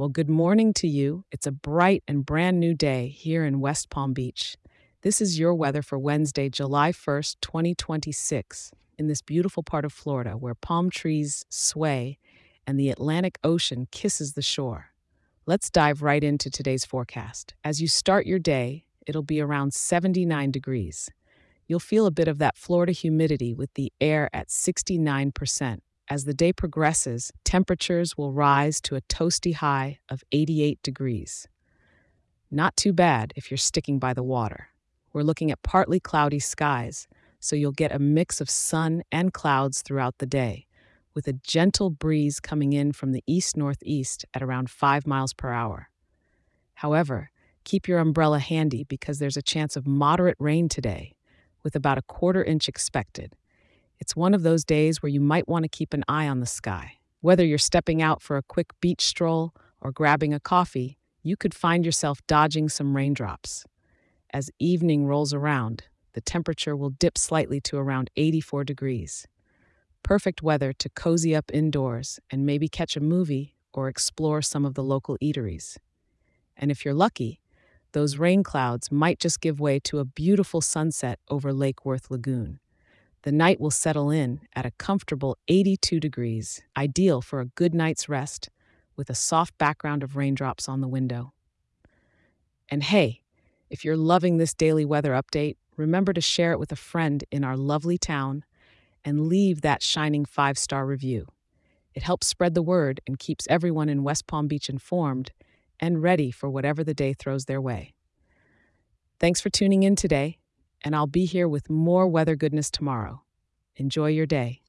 Well, good morning to you. It's a bright and brand new day here in West Palm Beach. This is your weather for Wednesday, July 1st, 2026, in this beautiful part of Florida where palm trees sway and the Atlantic Ocean kisses the shore. Let's dive right into today's forecast. As you start your day, it'll be around 79 degrees. You'll feel a bit of that Florida humidity with the air at 69%. As the day progresses, temperatures will rise to a toasty high of 88 degrees. Not too bad if you're sticking by the water. We're looking at partly cloudy skies, so you'll get a mix of sun and clouds throughout the day, with a gentle breeze coming in from the east-northeast at around 5 miles per hour. However, keep your umbrella handy because there's a chance of moderate rain today, with about a quarter inch expected. It's one of those days where you might want to keep an eye on the sky. Whether you're stepping out for a quick beach stroll or grabbing a coffee, you could find yourself dodging some raindrops. As evening rolls around, the temperature will dip slightly to around 84 degrees. Perfect weather to cozy up indoors and maybe catch a movie or explore some of the local eateries. And if you're lucky, those rain clouds might just give way to a beautiful sunset over Lake Worth Lagoon. The night will settle in at a comfortable 82 degrees, ideal for a good night's rest with a soft background of raindrops on the window. And hey, if you're loving this daily weather update, remember to share it with a friend in our lovely town and leave that shining 5-star review. It helps spread the word and keeps everyone in West Palm Beach informed and ready for whatever the day throws their way. Thanks for tuning in today, and I'll be here with more weather goodness tomorrow. Enjoy your day.